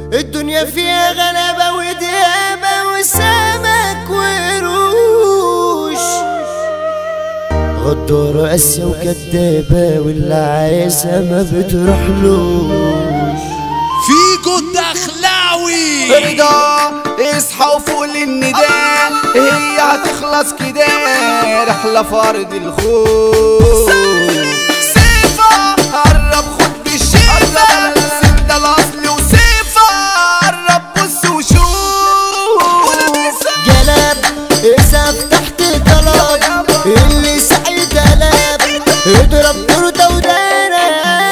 الدنيا فيها غلبة وديابة وسمك وقروش، غدارة قاسية وكدابة واللي عايزها ما بتروحلوش. فيجو الدخلاوي رضا اصحى وفوق للنداء، هي هتخلص كده رحلة فرد الخوف. سيفا قرب خد بالشيفة، سد الاصل وسيفا قرب بص وشوف. جلب اسف تحت طلب اللي سعيد قلب، اضرب تورته ودانا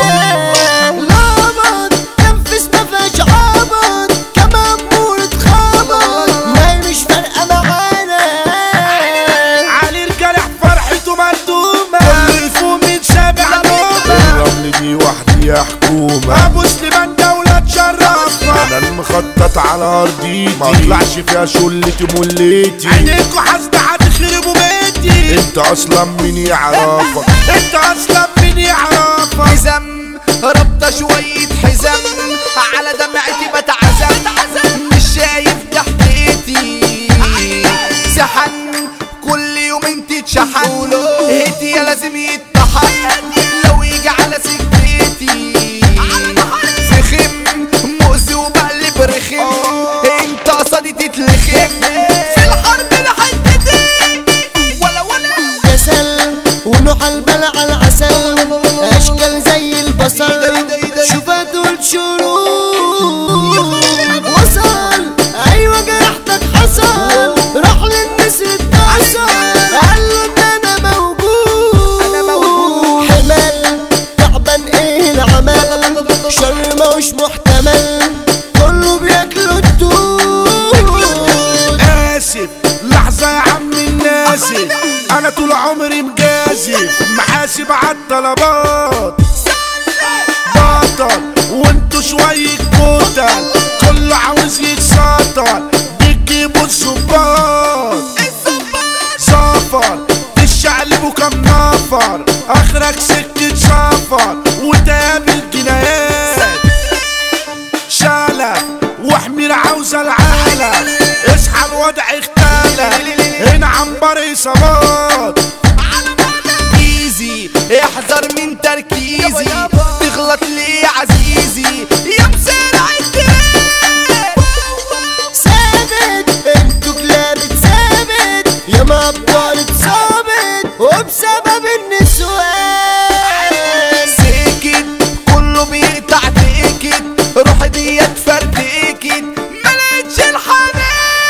لابط تنفس مفيهاش عبط، كمان مولد خبط ما هي مش فارقة معانا. علي الجرح فرحته مردومة، كله يفوق من شابع نومة. الرمل دي وحدي يا حكومة، ابو سليمان دولة تشرفنا. انا المخطط على ارضيتي، ما اطلعش فيها شلتي مليتي. عينيكوا حاسدة هتخربوا بيتي، انت اصلا مين يعرفك؟ انت اصلا مين يعرفك؟ حزام ربطة شوية حزام على دمعتي بتعزم، مش شايف تحت ايدي سحن كل يوم انت تشحن، ايدي يا لازم يتطحن لو يجي على سكتي سخم مؤذي وبقلب رخم، انت قصدي تتلخم في الحرب لحدتي ولا كسل ونوح البلع العسل، اشكال زي البصل شوفها دول شروق. وصل ايوه جرحتك حصل، راح للنسر اتصل قاله ان انا موجود. حمل تعبان ايه العمل، شر ماهوش محتمل كله بياكلوا الدود. اسف لحظة يا عم الناسف، انا طول عمري مجازف محاسب عالطلبات. بطل وانتو شوية كتل، كله عاوز يتسطر بتجيبوا الظباط. سفر تشعلبوا كم نفر، اخرك سكة سفر وتقابل جنايات. شالك وحمير عاوزة العالم، اصحى الوضع اختلف هنا عنبر اصابات. ايزي احذر من تركيزي، تغلط ليه يا عزيزي يا مسرع الدين. ثابت انتوا كلاب ثابت يا ما ابطال ثابت وبسبب النسوان. سكت كله بيقطع تأكد، روح ديت فردكت ملقتش الحنان.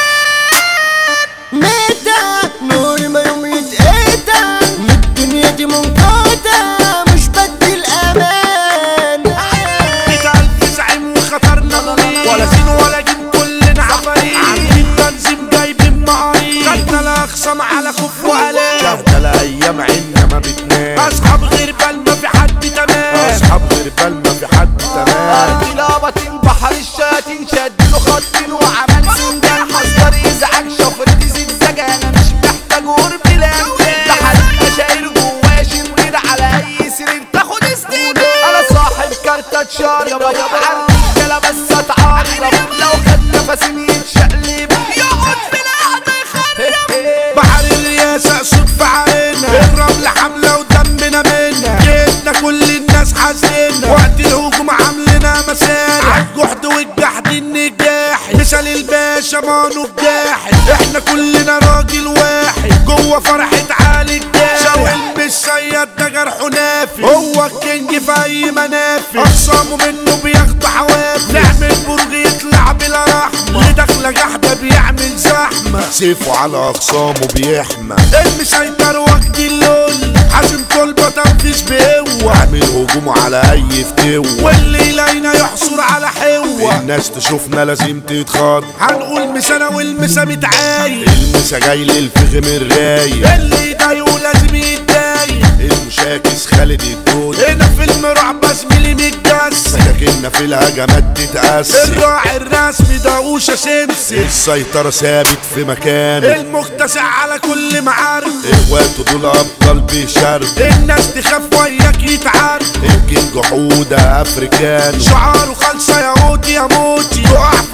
متى نور ما يوم يتقطع من الدنيا دي منقطع، مش بدي الامان. 100,000 زعيم وخطرنا ولا زين ولا جيم كلنا عفاريت، عاملين تنظيم جايبين معاريض، خدنا الاخصام على كف وقلال. شافنا الايام عنا ما بتنام، اصحاب غير بال ما في حد تمام، اصحاب غير بال ما في حد تمام. ارضي لابطين بحر الشاتين شدله خطين وعمل سندان، حذر يزعج شفرتي زجزاج انا مش محتاج قرب لامتان. لحد مشاعر جوايا شرير على اي سرير تاخد استناد. انا صاحب كارتة شارب عندي كلا بس اتعرب، لو خد نفسي يتشقلب يقعد في القعدة يخرب. بحر الرياسة صوت في عينا، الرمل حملة ودمنا منا، جيتنا كل الناس حزينا، وقت الهجوم عاملنا مسارح عالجحد والجحد النجاحي. مثال الباشا مانو الجاحد، احنا كلنا راجل واحد جوه فرحة عالي الجاحد. شوقي بالصياد ده جرحه نافي، هو الكينج في اي منافي، اخصامه منه بياخدوا حوافي. نعمل برج يطلع بلا رحمة، اللي داخله جحده بيعمل زحمة، سيفه على اخصامه بيحمى. المسيطر وقت اللول حازم طلبة تنفيذ بقوة، عامل هجوم على اي فتوة، واللي يلاقينا يحصر على حوة. الناس تشوفنا لازم تتخض، هنقول مسانة والمسا متعايق، المسا جاي للفخم الرايق، اللي يضايقه لازم يتضايق. المشاكس خالد الدود، هنا فيلم رعب زميلي متجسد، سكاكيننا في الهجمات تتقسم. الراعي الرسمي داوشة سمسم، السيطرة ثابت في مكانه، المكتسع على كل معارف، اخواته دول ابطال بشرب. الناس تخاف وياك يتعارف، الكينج حودة افريكانو، شعاره خالصة يا موتي يا موتي.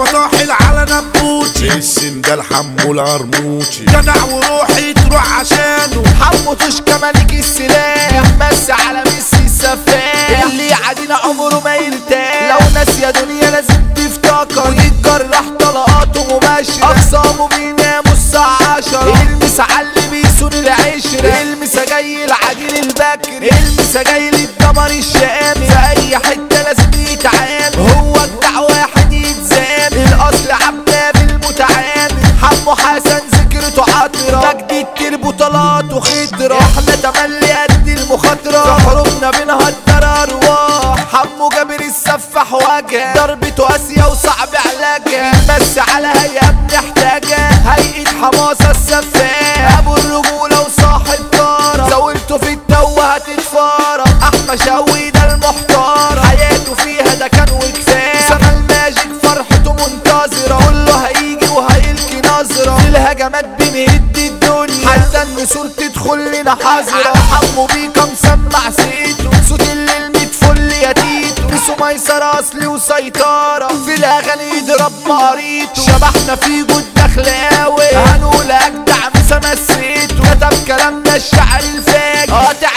فطاحل على نبوتي السن ده الحمو العرموتي جدع وروحي تروح عشانه حمو توشكا ملك السلاح بس على ميسي السفاح اللي يعادينا عمره ما يرتاح لو ناس يا دنيا لازم تفتكر ويتجرح طلقاته مباشرة أقسامه بيناموا الساعة 10 المسا اللي بيسون العشرة المسا جاي العديل البكري المسا جاي للدمر الشامي في أي حتة لازم يتعامل هو جدع واحد يتزامل الأصل عباب المتعامل حمو حسن ذكرته عطرة مجدي التربو طلاته خضرة احنا تملي قد المخاطرة حروبنا بنهدر أرواح حمو جابر السفاح واجه ضربته قاسية وصعب علاجها بس على هيئة بنحتاجها هيئة حماسة السفاح أبو الرجولة وصاحب طارة زاولته في التو هتتفارق أحمى شوي ده المحتارة حياته فيها ده كان وكفاية سما الماجيك فرحته منتظرة كله هيجي وهيلقي نظرة في الهجمات بنهد الدنيا حتى النسور تدخل لنا حذرة حمو بيكا مسمع سيته صوت الليل متفل يا تيتو بيسو ميسر اصلي وسيطرة في الاغاني يضرب مقاريته شبحنا في جود دخلاوي هنقول اجدع مسا مسيته كتب كلامنا الشعر الفاجر